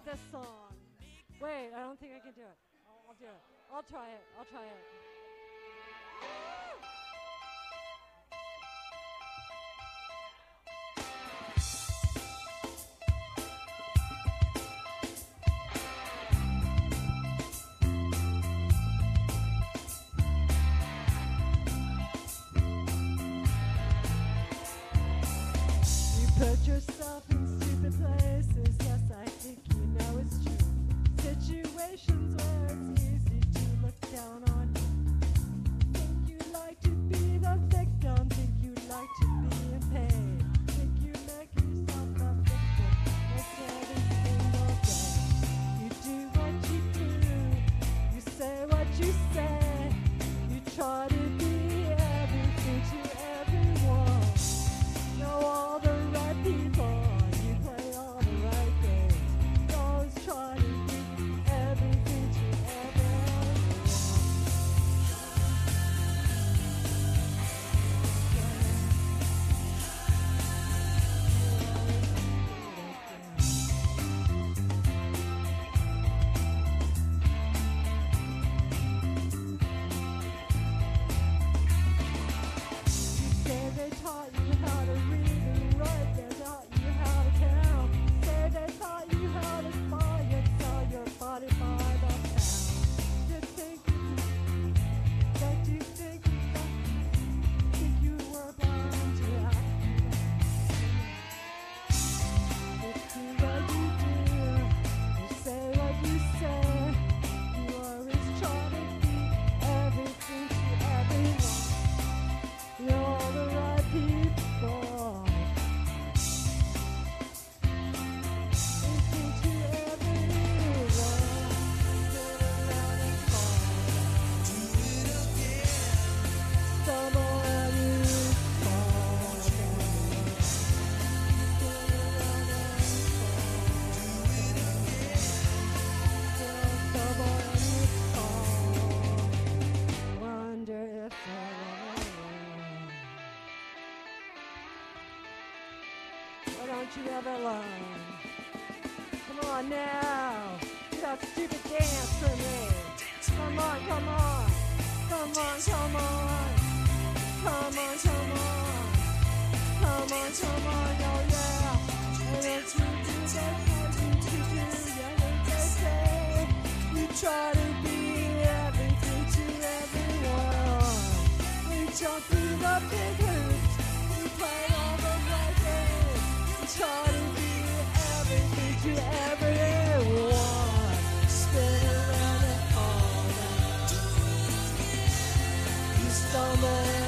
this song. Wait, I don't think I can do it. I'll do it. I'll try it. You put yourself in stupid places. Yes, I think you know it's true. Situations where it's easy to look down on you. Think you like to be the victim. Think you like to be in pain. Think you make yourself the victim. That's every single day. You do what you do. You say what you say. You try to be everything to everyone. Know all the right people. You play all the right games. You always try to be everything to everyone. You say they taught you how to read and write. They taught you how to count. Say they taught you how to buy and sell your body by the pound. You think that you think you were blind to you do what you do. You say what you say. You always try to be everything to everyone. You're all the right people. Everything to everyone. Sit around and fall down. Do it again. Stumble and you fall down. Sit around and fall. Do it again. Stumble and you fall. Wonder if why don't you ever learn? Come on now, do that stupid dance for me. Come on, come on, come on, come on, come on, come on, come on, come on, oh yeah. And it's you do that what you do, yeah, and they say you try to be everything to everyone. We jump through the big hoops, we play all the right games. Try to be everything to everyone. Spin around and fall down. You stumble.